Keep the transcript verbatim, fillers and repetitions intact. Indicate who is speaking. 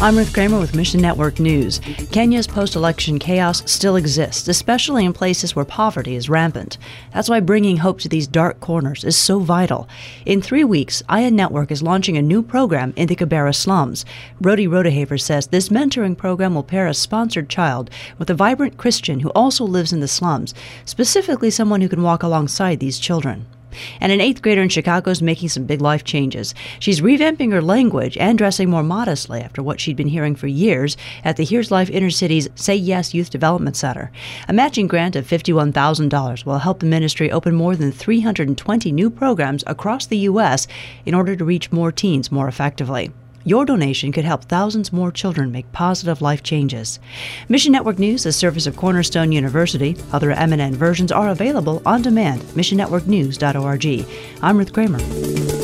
Speaker 1: I'm Ruth Kramer with Mission Network News. Kenya's post-election chaos still exists, especially in places where poverty is rampant. That's why bringing hope to these dark corners is so vital. In three weeks, Aya Network is launching a new program in the Kibera slums. Brody Rodehaver says this mentoring program will pair a sponsored child with a vibrant Christian who also lives in the slums, specifically someone who can walk alongside these children. And an eighth grader in Chicago is making some big life changes. She's revamping her language and dressing more modestly after what she'd been hearing for years at the Here's Life Inner City's Say Yes Youth Development Center. A matching grant of fifty-one thousand dollars will help the ministry open more than three hundred twenty new programs across the U S in order to reach more teens more effectively. Your donation could help thousands more children make positive life changes. Mission Network News is a service of Cornerstone University. Other M N N versions are available on demand at mission network news dot org. I'm Ruth Kramer.